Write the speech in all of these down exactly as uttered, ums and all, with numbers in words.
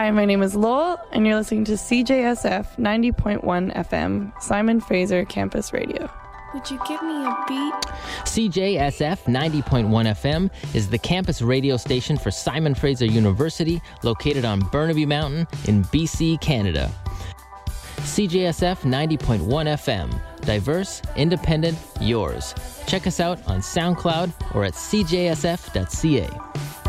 Hi, my name is Lowell, and you're listening to C J S F ninety point one F M, Simon Fraser Campus Radio. Would you give me a beat? C J S F ninety point one F M is the campus radio station for Simon Fraser University, located on Burnaby Mountain in B C, Canada. C J S F ninety point one F M. Diverse, independent, yours. Check us out on SoundCloud or at c j s f dot c a.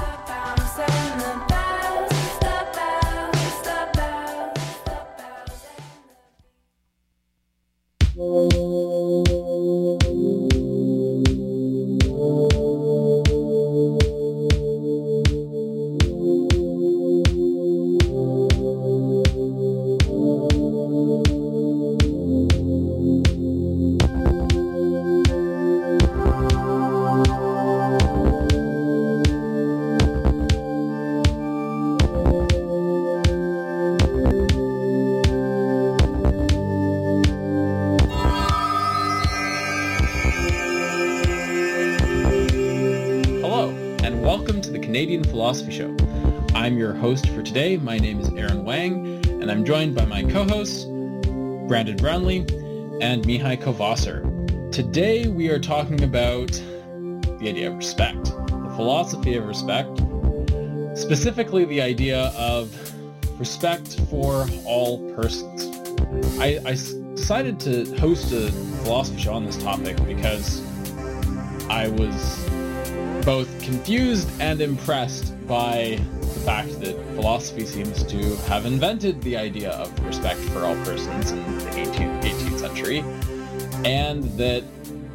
Canadian Philosophy Show. I'm your host for today. My name is Aaron Wang, and I'm joined by my co-hosts, Brandon Brownlee and Mihai Kovasser. Today we are talking about the idea of respect, the philosophy of respect, specifically the idea of respect for all persons. I, I decided to host a philosophy show on this topic because I was both confused and impressed by the fact that philosophy seems to have invented the idea of respect for all persons in the eighteenth century, and that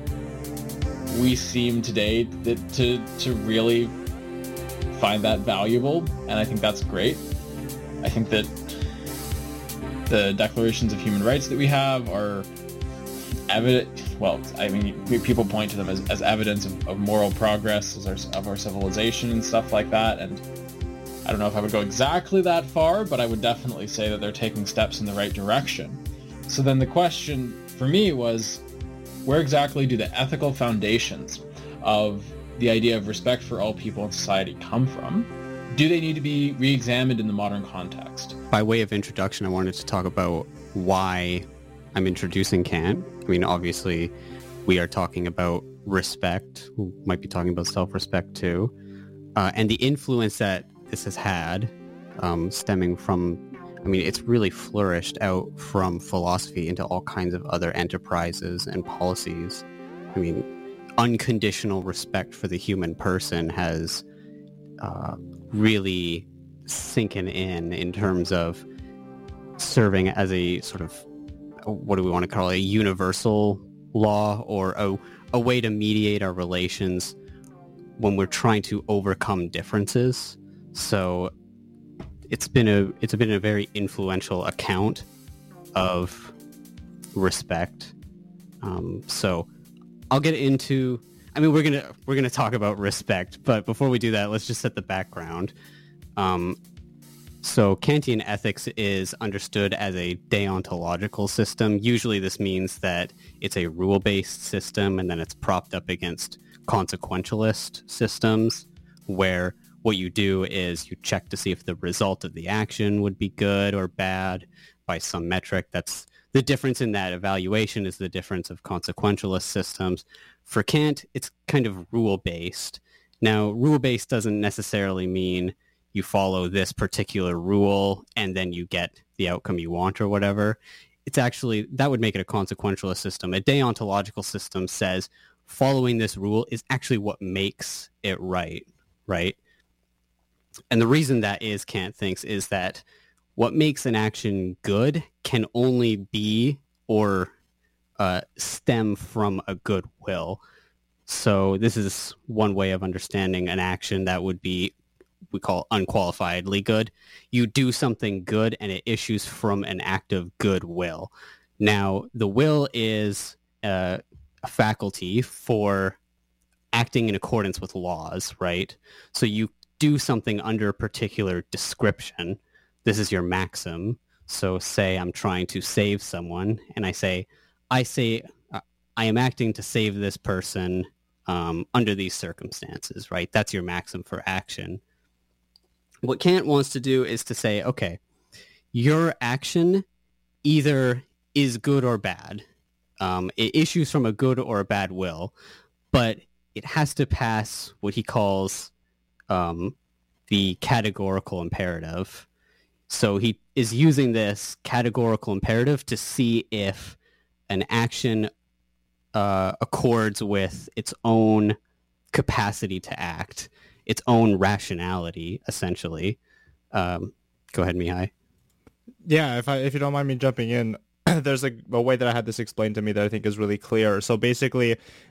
we seem today that to to really find that valuable, and I think that's great. I think that the declarations of human rights that we have are evident. Well, I mean, people point to them as, as evidence of, of moral progress as our, of our civilization and stuff like that, and I don't know if I would go exactly that far, but I would definitely say that they're taking steps in the right direction. So then the question for me was, where exactly do the ethical foundations of the idea of respect for all people in society come from? Do they need to be re-examined in the modern context? By way of introduction, I wanted to talk about why I'm introducing Kant. I mean, obviously, we are talking about respect. We might be talking about self-respect too. Uh, and the influence that this has had, um, stemming from, I mean, it's really flourished out from philosophy into all kinds of other enterprises and policies. I mean, unconditional respect for the human person has uh, really sinking in in terms of serving as a sort of, what do we want to call it, a universal law, or a, a way to mediate our relations when we're trying to overcome differences. So it's been a it's been a very influential account of respect. Um, so I'll get into. I mean, we're gonna we're gonna talk about respect, but before we do that, let's just set the background. Um, So Kantian ethics is understood as a deontological system. Usually this means that it's a rule-based system, and then it's propped up against consequentialist systems, where what you do is you check to see if the result of the action would be good or bad by some metric. That's the difference in that evaluation, is the difference of consequentialist systems. For Kant, it's kind of rule-based. Now, rule-based doesn't necessarily mean you follow this particular rule and then you get the outcome you want or whatever. It's actually, that would make it a consequentialist system. A deontological system says following this rule is actually what makes it right, right? And the reason that is, Kant thinks, is that what makes an action good can only be or uh, stem from a good will. So this is one way of understanding an action that would be, we call unqualifiedly good. You do something good and it issues from an act of goodwill. Now, the will is uh, a faculty for acting in accordance with laws, right? So you do something under a particular description. This is your maxim. So say I'm trying to save someone, and I say, I say, uh, I am acting to save this person um, under these circumstances, right? That's your maxim for action. What Kant wants to do is to say, okay, your action either is good or bad. Um, it issues from a good or a bad will, but it has to pass what he calls um, the categorical imperative. So he is using this categorical imperative to see if an action uh, accords with its own capacity to act, its own rationality, essentially. Um, go ahead, Mihai. Yeah, if I if you don't mind me jumping in, there's a, a way that I had this explained to me that I think is really clear. So basically,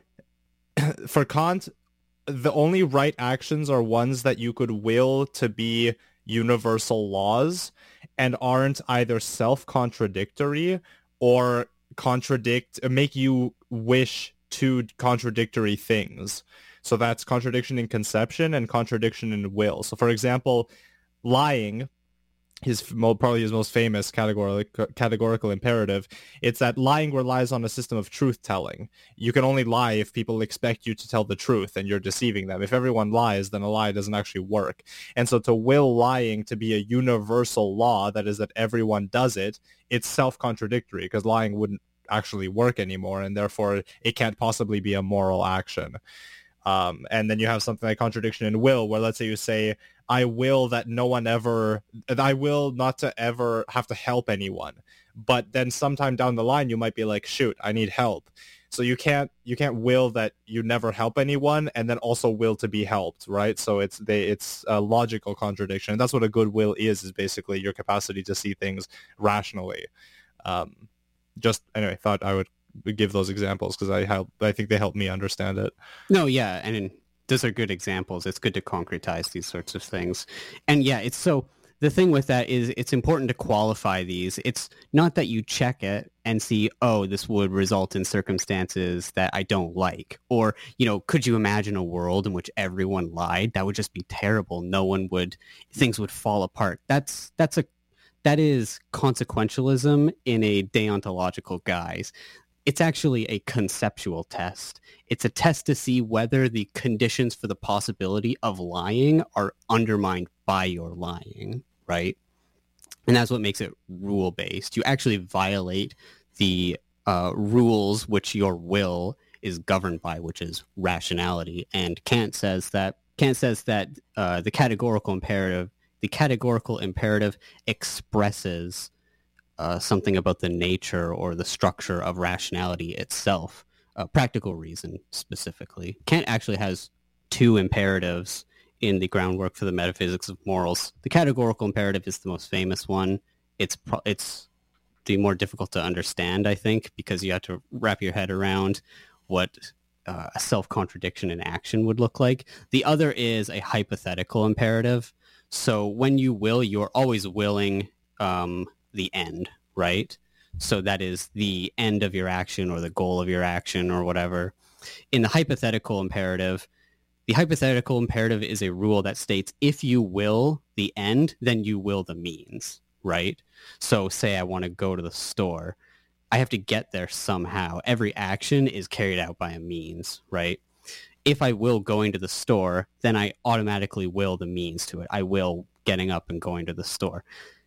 for Kant, the only right actions are ones that you could will to be universal laws and aren't either self-contradictory or contradict, make you wish two contradictory things. So that's contradiction in conception and contradiction in will. So for example, lying, his probably his most famous categorical categorical imperative, it's that lying relies on a system of truth-telling. You can only lie if people expect you to tell the truth and you're deceiving them. If everyone lies, then a lie doesn't actually work. And so to will lying to be a universal law, that is that everyone does it, it's self-contradictory because lying wouldn't actually work anymore, and therefore it can't possibly be a moral action. Um, and then you have something like contradiction in will, where let's say you say, I will that no one ever, I will not to ever have to help anyone. But then sometime down the line, you might be like, shoot, I need help. So you can't, you can't will that you never help anyone and then also will to be helped, right? So it's they, it's a logical contradiction. And that's what a good will is, is basically your capacity to see things rationally. Um, just, anyway, thought I would give those examples because I help, I think they help me understand it. No, yeah, and those are good examples. It's good to concretize these sorts of things. And yeah, it's so the thing with that is it's important to qualify these. It's not that you check it and see, oh, this would result in circumstances that I don't like. Or, you know, could you imagine a world in which everyone lied? That would just be terrible. No one would, things would fall apart. That's that's a that is consequentialism in a deontological guise. It's actually a conceptual test. It's a test to see whether the conditions for the possibility of lying are undermined by your lying, right? And that's what makes it rule-based. You actually violate the uh, rules which your will is governed by, which is rationality. And Kant says that Kant says that uh, the categorical imperative, the categorical imperative expresses Uh, something about the nature or the structure of rationality itself, a practical reason specifically. Kant actually has two imperatives in the groundwork for the metaphysics of morals. The categorical imperative is the most famous one. It's pro- it's the more difficult to understand, I think, because you have to wrap your head around what uh, a self-contradiction in action would look like. The other is a hypothetical imperative. So when you will, you're always willing um, the end, right? So that is the end of your action or the goal of your action or whatever. In the hypothetical imperative, the hypothetical imperative is a rule that states if you will the end, then you will the means, right? So say I want to go to the store. I have to get there somehow. Every action is carried out by a means, right? If I will going to the store, then I automatically will the means to it. I will getting up and going to the store.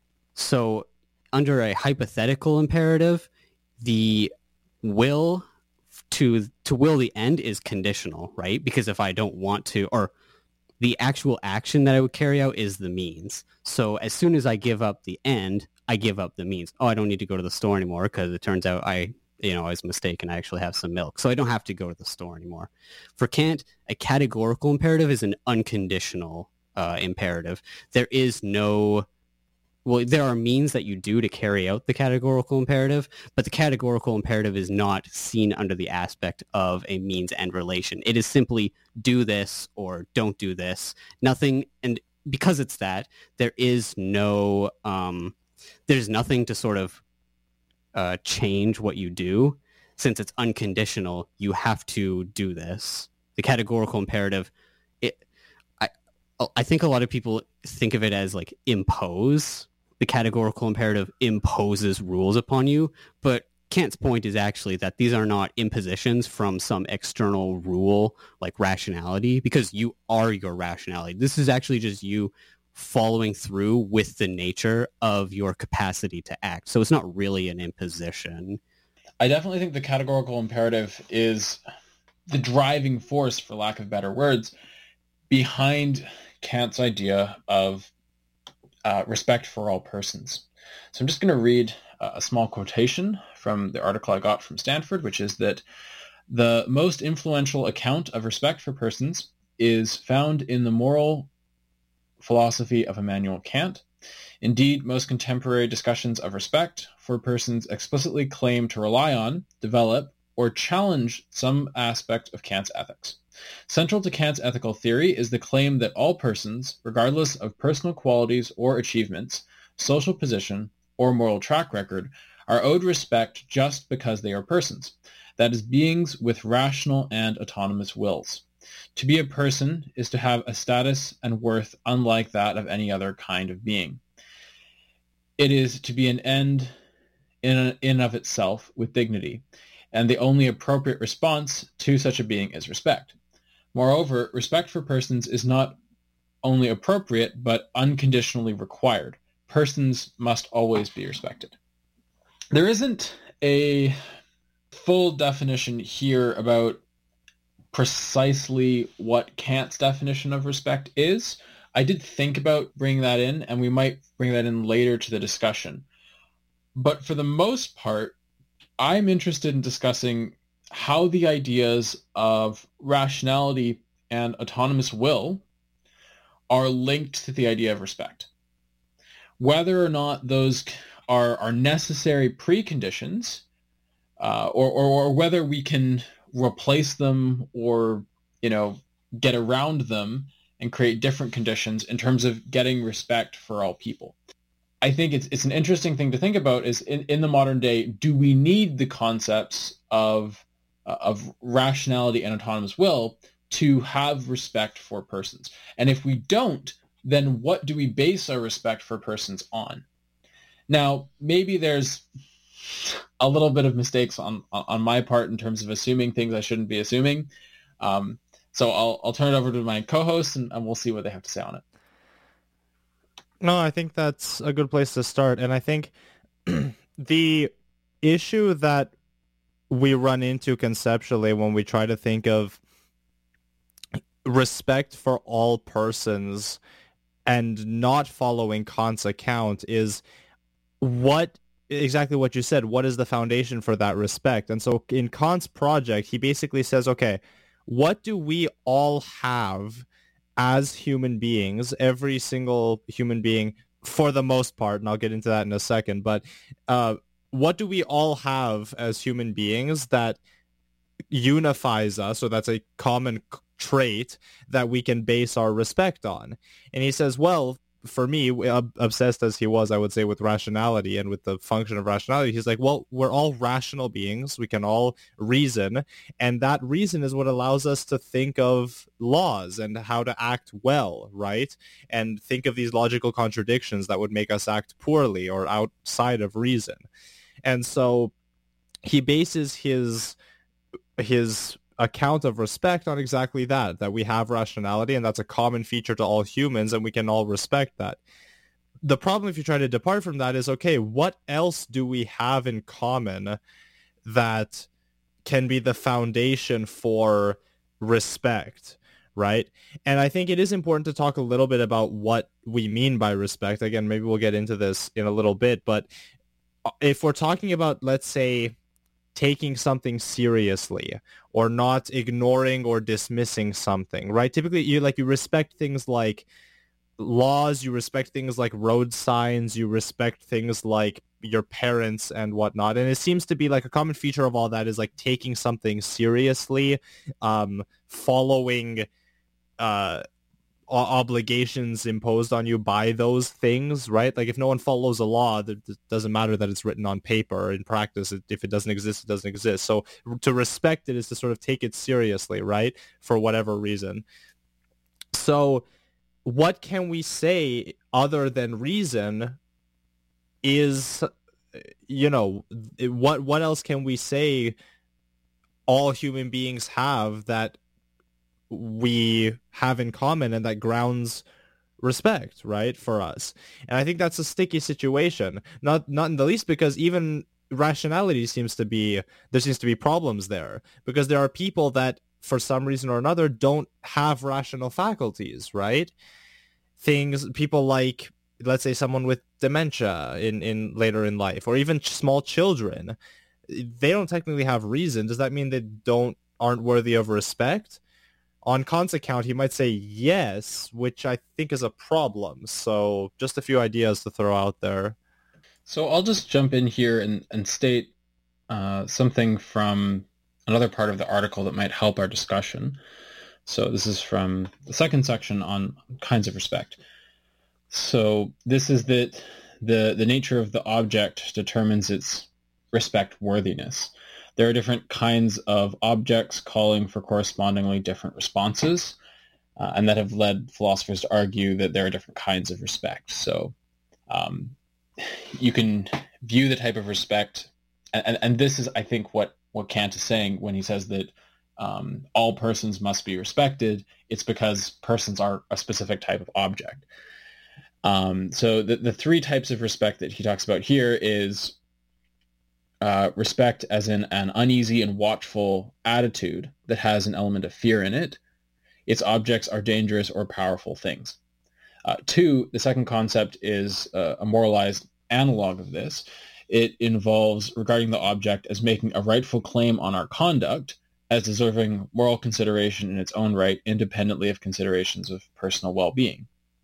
So under a hypothetical imperative, the will to to will the end is conditional, right? Because if I don't want to, or the actual action that I would carry out is the means. So as soon as I give up the end, I give up the means. Oh, I don't need to go to the store anymore because it turns out I, you know, I was mistaken. I actually have some milk. So I don't have to go to the store anymore. For Kant, a categorical imperative is an unconditional uh, imperative. There is no... Well, there are means that you do to carry out the categorical imperative, but the categorical imperative is not seen under the aspect of a means-end relation. It is simply do this or don't do this. Nothing, and because it's that, there is no, um, there's nothing to sort of uh, change what you do. Since it's unconditional, you have to do this. The categorical imperative, it, I, I think a lot of people think of it as like impose. The categorical imperative imposes rules upon you, but Kant's point is actually that these are not impositions from some external rule like rationality, because you are your rationality. This is actually just you following through with the nature of your capacity to act. So it's not really an imposition. I definitely think the categorical imperative is the driving force, for lack of better words, behind Kant's idea of uh, respect for all persons. So I'm just going to read a small quotation from the article I got from Stanford, which is that the most influential account of respect for persons is found in the moral philosophy of Immanuel Kant. Indeed, most contemporary discussions of respect for persons explicitly claim to rely on, develop, or challenge some aspect of Kant's ethics. Central to Kant's ethical theory is the claim that all persons, regardless of personal qualities or achievements, social position, or moral track record, are owed respect just because they are persons, that is, beings with rational and autonomous wills. To be a person is to have a status and worth unlike that of any other kind of being. It is to be an end in and of itself with dignity, and the only appropriate response to such a being is respect. Moreover, respect for persons is not only appropriate, but unconditionally required. Persons must always be respected. There isn't a full definition here about precisely what Kant's definition of respect is. I did think about bringing that in, and we might bring that in later to the discussion. But for the most part, I'm interested in discussing how the ideas of rationality and autonomous will are linked to the idea of respect. Whether or not those are, are necessary preconditions, uh, or, or, or whether we can replace them or, you know, get around them and create different conditions in terms of getting respect for all people. I think it's it's an interesting thing to think about is in, in the modern day, do we need the concepts of uh, of rationality and autonomous will to have respect for persons? And if we don't, then what do we base our respect for persons on? Now, maybe there's a little bit of mistakes on on my part in terms of assuming things I shouldn't be assuming. Um, so I'll I'll turn it over to my co-hosts and, and we'll see what they have to say on it. No, I think that's a good place to start. And I think the issue that we run into conceptually when we try to think of respect for all persons and not following Kant's account is what exactly what you said. What is the foundation for that respect? And so in Kant's project, he basically says, okay, what do we all have as human beings, every single human being for the most part, and I'll get into that in a second, but uh, what do we all have as human beings that unifies us, or that's a common trait that we can base our respect on? And he says, well, for me, ob- obsessed as he was, I would say, with rationality and with the function of rationality, he's like, well, we're all rational beings. We can all reason. And that reason is what allows us to think of laws and how to act well, right? And think of these logical contradictions that would make us act poorly or outside of reason. And so he bases his his account of respect on exactly that, that we have rationality, and that's a common feature to all humans, and we can all respect that. The problem if you try to depart from that is, okay, what else do we have in common that can be the foundation for respect, right? And I think it is important to talk a little bit about what we mean by respect. Again, maybe we'll get into this in a little bit, but if we're talking about, let's say, taking something seriously or not ignoring or dismissing something, right? Typically, you like you respect things like laws, you respect things like road signs, you respect things like your parents and whatnot. And it seems to be like a common feature of all that is like taking something seriously, um, following uh, obligations imposed on you by those things, right? Like if no one follows a law, it doesn't matter that it's written on paper. In practice, if it doesn't exist, it doesn't exist. So to respect it is to sort of take it seriously, right? For whatever reason. So what can we say other than reason is, you know, what what else can we say all human beings have that we have in common and that grounds respect, right, for us. And I think that's a sticky situation, not not in the least because even rationality seems to be, there seems to be problems there, because there are people that for some reason or another don't have rational faculties, right? Things, people like, let's say someone with dementia in, in later in life, or even ch- small children, they don't technically have reason. Does that mean they don't aren't worthy of respect? On Kant's account, he might say yes, which I think is a problem. So just a few ideas to throw out there. So I'll just jump in here and, and state uh, something from another part of the article that might help our discussion. So this is from the second section on kinds of respect. So this is that the, the nature of the object determines its respect worthiness. There are different kinds of objects calling for correspondingly different responses, uh, and that have led philosophers to argue that there are different kinds of respect. So um, you can view the type of respect, and, and, and this is, I think, what, what Kant is saying when he says that um, all persons must be respected. It's because persons are a specific type of object. Um, so the, the three types of respect that he talks about here is Uh, respect as in an uneasy and watchful attitude that has an element of fear in it. Its objects are dangerous or powerful things. Uh, two, the second concept is uh, a moralized analog of this. It involves regarding the object as making a rightful claim on our conduct as deserving moral consideration in its own right, independently of considerations of personal well-being.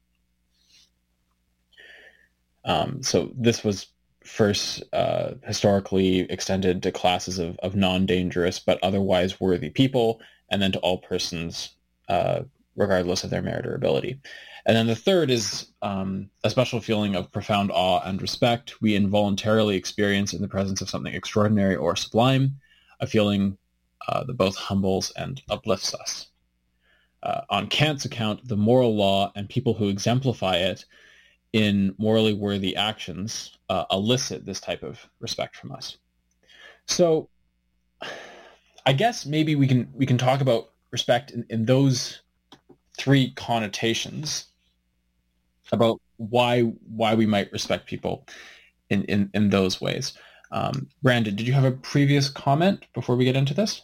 Um, so this was first uh, historically extended to classes of, of non-dangerous but otherwise worthy people, and then to all persons uh, regardless of their merit or ability. And then the third is um, a special feeling of profound awe and respect we involuntarily experience in the presence of something extraordinary or sublime, a feeling uh, that both humbles and uplifts us. Uh, on Kant's account, the moral law and people who exemplify it in morally worthy actions uh, elicit this type of respect from us. So I guess maybe we can we can talk about respect in, in those three connotations about why why we might respect people in, in, in those ways. Um, Brandon, did you have a previous comment before we get into this?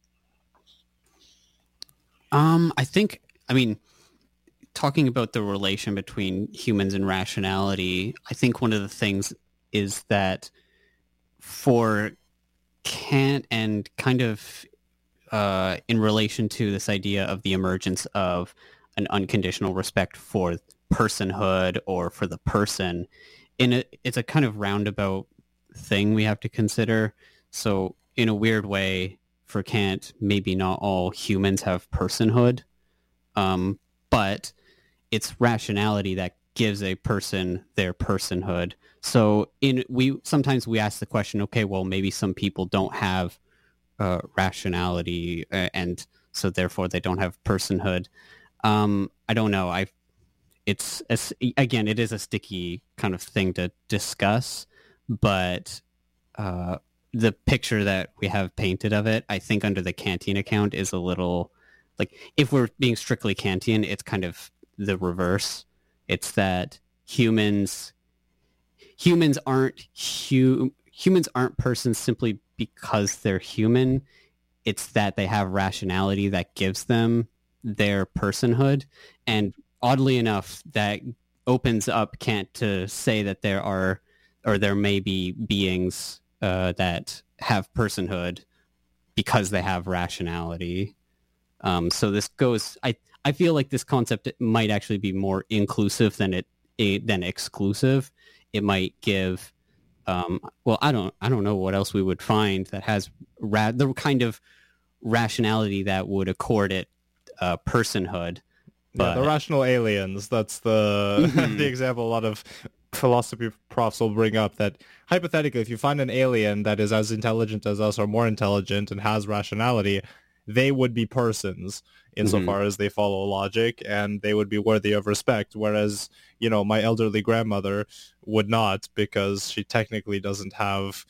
Um, I think, I mean, talking about the relation between humans and rationality, I think one of the things is that for Kant and kind of uh, in relation to this idea of the emergence of an unconditional respect for personhood or for the person, in a, it's a kind of roundabout thing we have to consider. So in a weird way, for Kant, maybe not all humans have personhood, um, but it's rationality that gives a person their personhood. So in we sometimes we ask the question, okay, well, maybe some people don't have uh, rationality, uh, and so therefore they don't have personhood. Um, I don't know. I it's a, again, it is a sticky kind of thing to discuss, but uh, the picture that we have painted of it, I think under the Kantian account is a little like, if we're being strictly Kantian, it's kind of the reverse. It's that humans humans aren't hu- humans aren't persons simply because they're human. It's that they have rationality that gives them their personhood. And oddly enough, that opens up Kant to say that there are, or there may be beings uh, that have personhood because they have rationality. Um, so this goes, I, I feel like this concept might actually be more inclusive than it, a, than exclusive. It might give, um, well, I don't, I don't know what else we would find that has ra- the kind of rationality that would accord it uh, personhood. But, yeah, the rational aliens. That's the mm-hmm. the example a lot of philosophy profs will bring up, that hypothetically, if you find an alien that is as intelligent as us or more intelligent and has rationality, they would be persons insofar mm-hmm. as they follow logic, and they would be worthy of respect. Whereas, you know, my elderly grandmother would not, because she technically doesn't have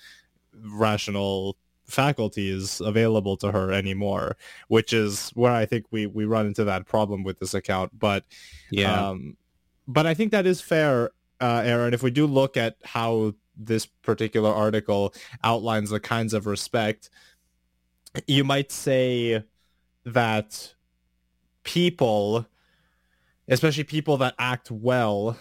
rational faculties available to her anymore, which is where I think we, we run into that problem with this account. But yeah, um, but I think that is fair, uh, Aaron. If we do look at how this particular article outlines the kinds of respect, you might say that people, especially people that act well,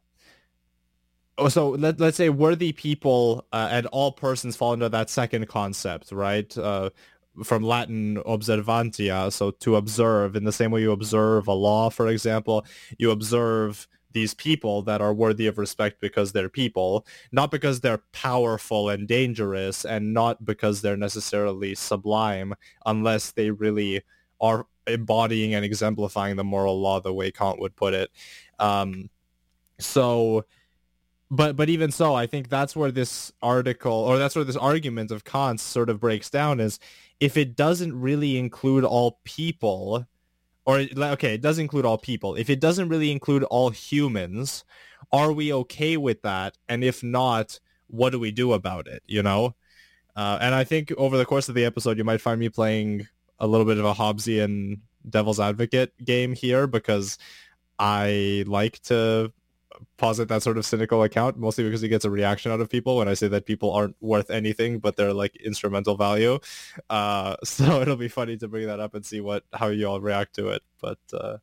so let, let's say worthy people uh, and all persons fall into that second concept, right? Uh, from Latin observantia, so to observe. In the same way you observe a law, for example, you observe these people that are worthy of respect because they're people, not because they're powerful and dangerous, and not because they're necessarily sublime, unless they really are embodying and exemplifying the moral law the way Kant would put it. Um, so... But but even so, I think that's where this article, or that's where this argument of Kant's sort of breaks down, is if it doesn't really include all people, or, okay, it does include all people. If it doesn't really include all humans, are we okay with that? And if not, what do we do about it, you know? Uh, and I think over the course of the episode, you might find me playing a little bit of a Hobbesian devil's advocate game here, because I like to posit that sort of cynical account, mostly because he gets a reaction out of people when I say that people aren't worth anything, but they're like instrumental value. Uh, so it'll be funny to bring that up and see what how you all react to it. But uh,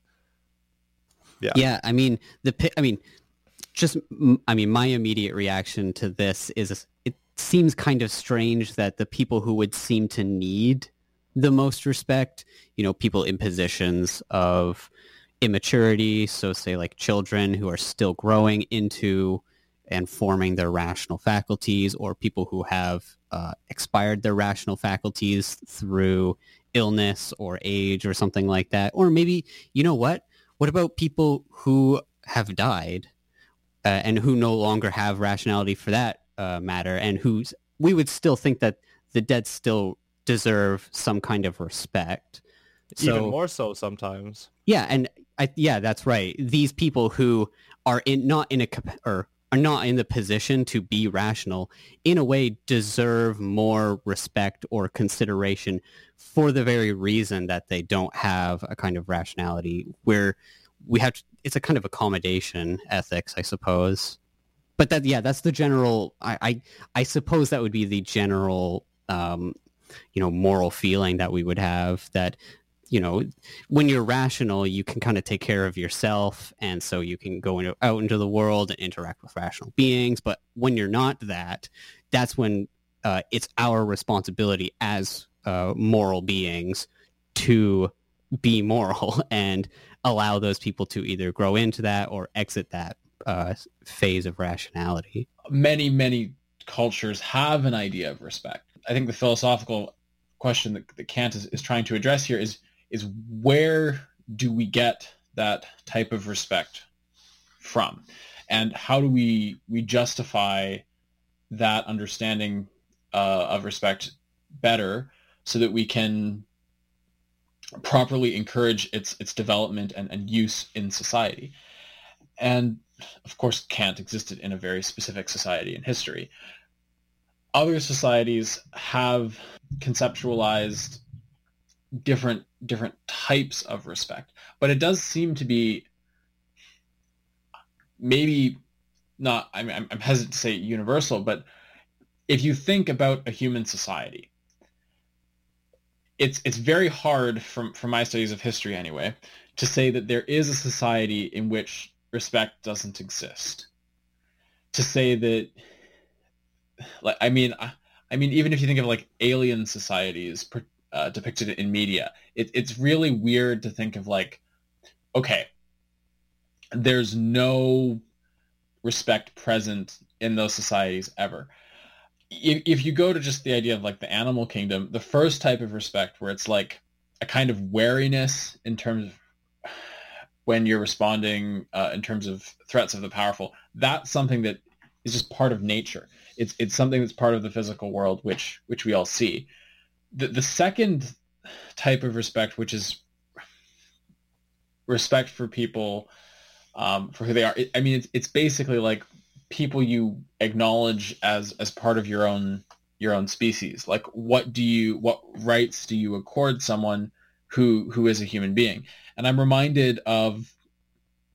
yeah, yeah. I mean, the I mean, just I mean, my immediate reaction to this is it seems kind of strange that the people who would seem to need the most respect, you know, people in positions of immaturity, so say like children who are still growing into and forming their rational faculties, or people who have uh, expired their rational faculties through illness or age or something like that. Or maybe, you know what? What about people who have died uh, and who no longer have rationality for that uh, matter, and who we would still think that the dead still deserve some kind of respect. So, even more so sometimes. Yeah, and I, yeah, that's right. These people who are in not in a or are not in the position to be rational, in a way, deserve more respect or consideration for the very reason that they don't have a kind of rationality. Where we have to, it's a kind of accommodation ethics, I suppose. But that, yeah, that's the general. I, I, I suppose that would be the general, um, you know, moral feeling that we would have that. You know, when you're rational, you can kind of take care of yourself, and so you can go into, out into the world and interact with rational beings. But when you're not that, that's when uh, it's our responsibility as uh, moral beings to be moral and allow those people to either grow into that or exit that uh, phase of rationality. Many, many cultures have an idea of respect. I think the philosophical question that, that Kant is, is trying to address here is is where do we get that type of respect from? And how do we we justify that understanding uh, of respect better so that we can properly encourage its its development and, and use in society? And of course, Kant existed in a very specific society in history. Other societies have conceptualized different different types of respect, but it does seem to be maybe not, I mean, I'm, I'm hesitant to say universal, but if you think about a human society, it's it's very hard from from my studies of history anyway to say that there is a society in which respect doesn't exist. To say that, like, I mean, I, I mean, even if you think of like alien societies uh, depicted in media, it, it's really weird to think of like, okay, there's no respect present in those societies ever. If, if you go to just the idea of like the animal kingdom, the first type of respect where it's like a kind of wariness in terms of when you're responding uh, in terms of threats of the powerful, that's something that is just part of nature. It's it's something that's part of the physical world, which which we all see. The the second type of respect, which is respect for people um, for who they are. It, I mean, it's it's basically like people you acknowledge as as part of your own your own species. Like, what do you what rights do you accord someone who who is a human being? And I'm reminded of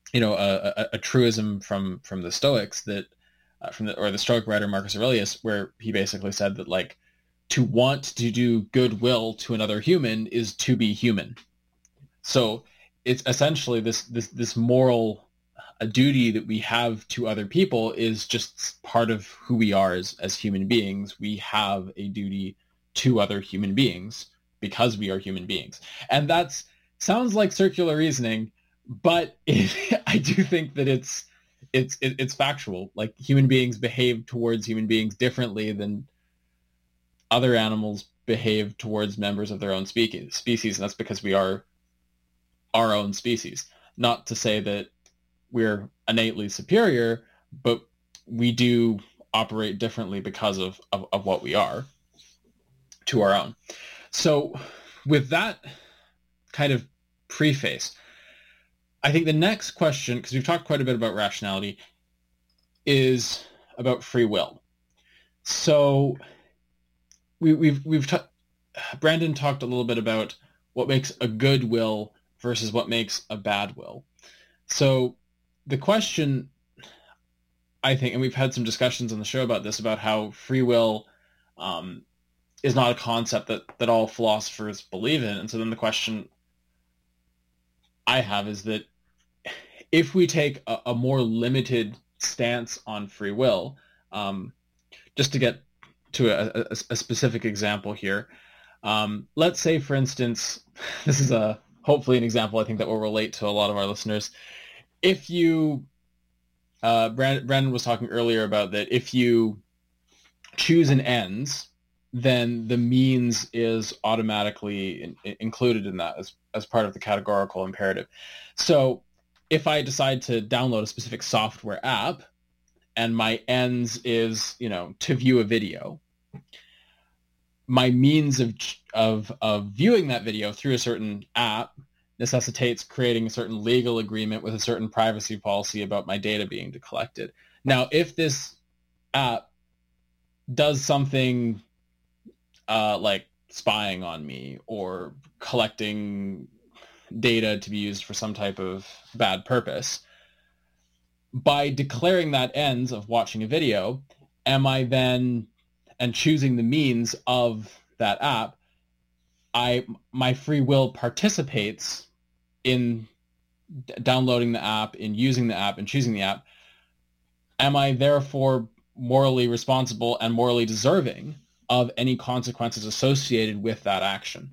you know, a, a, a truism from from the Stoics that uh, from the or the Stoic writer Marcus Aurelius, where he basically said that like to want to do goodwill to another human is to be human. So it's essentially this this this moral a duty that we have to other people is just part of who we are as, as human beings. We have a duty to other human beings because we are human beings. And that's sounds like circular reasoning, but it, I do think that it's it's it, it's factual. Like human beings behave towards human beings differently than other animals behave towards members of their own species. Species, and that's because we are our own species. Not to say that we're innately superior, but we do operate differently because of, of, of what we are to our own. So with that kind of preface, I think the next question, because we've talked quite a bit about rationality, is about free will. So we, we've we've ta- Brandon talked a little bit about what makes a good will versus what makes a bad will. So the question, I think, and we've had some discussions on the show about this, about how free will um, is not a concept that, that all philosophers believe in. And so then the question I have is that if we take a, a more limited stance on free will, um, just to get to a, a, a specific example here, um, let's say, for instance, this is a hopefully an example I think that will relate to a lot of our listeners. If you, uh, Brandon, Brandon was talking earlier about that if you choose an ends, then the means is automatically in, included in that as, as part of the categorical imperative. So if I decide to download a specific software app and my ends is, you know, to view a video, my means of, of, of viewing that video through a certain app necessitates creating a certain legal agreement with a certain privacy policy about my data being collected. Now, if this app does something uh, like spying on me or collecting data to be used for some type of bad purpose, by declaring that ends of watching a video, am I then, and choosing the means of that app, I my free will participates in d- downloading the app, in using the app, and choosing the app. Am I therefore morally responsible and morally deserving of any consequences associated with that action?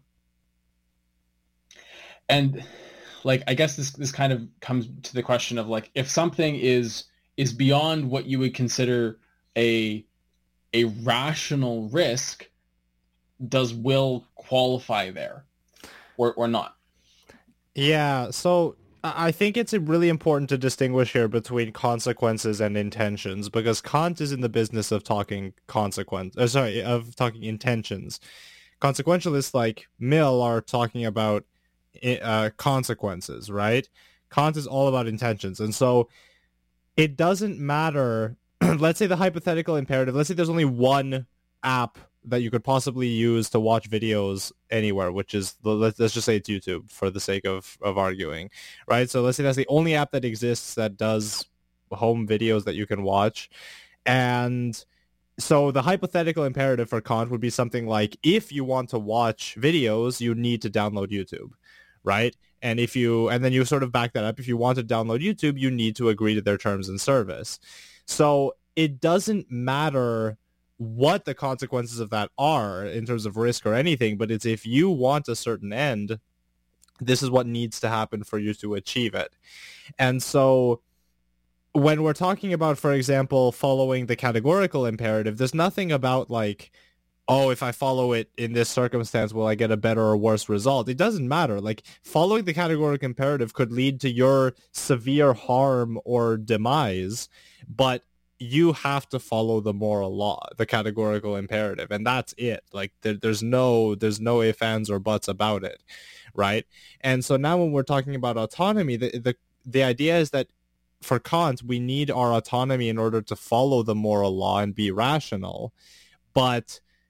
And like, I guess this this kind of comes to the question of like, if something is is beyond what you would consider a a rational risk, does will qualify there or or not? Yeah, so I think it's really important to distinguish here between consequences and intentions, because Kant is in the business of talking consequence, uh, sorry, of talking intentions. Consequentialists like Mill are talking about uh, consequences, right? Kant is all about intentions, and so it doesn't matter. Let's say the hypothetical imperative. Let's say there's only one app that you could possibly use to watch videos anywhere, which is, let's, let's just say it's YouTube for the sake of, of arguing, right? So let's say that's the only app that exists that does home videos that you can watch. And so the hypothetical imperative for Kant would be something like, if you want to watch videos, you need to download YouTube, right? And if you, and then you sort of back that up. If you want to download YouTube, you need to agree to their terms and service. So it doesn't matter what the consequences of that are in terms of risk or anything, but it's if you want a certain end, this is what needs to happen for you to achieve it. And so when we're talking about, for example, following the categorical imperative, there's nothing about like, oh, if I follow it in this circumstance, will I get a better or worse result? It doesn't matter. Like, following the categorical imperative could lead to your severe harm or demise, but you have to follow the moral law, the categorical imperative, and that's it. Like, there, there's no there's no ifs, ands, or buts about it, right? And so now when we're talking about autonomy, the the, the idea is that for Kant, we need our autonomy in order to follow the moral law and be rational, but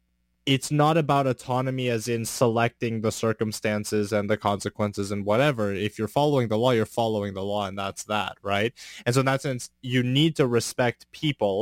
it's not about autonomy as in selecting the circumstances and the consequences and whatever. If you're following the law, you're following the law, and that's that, right? And so in that sense, you need to respect people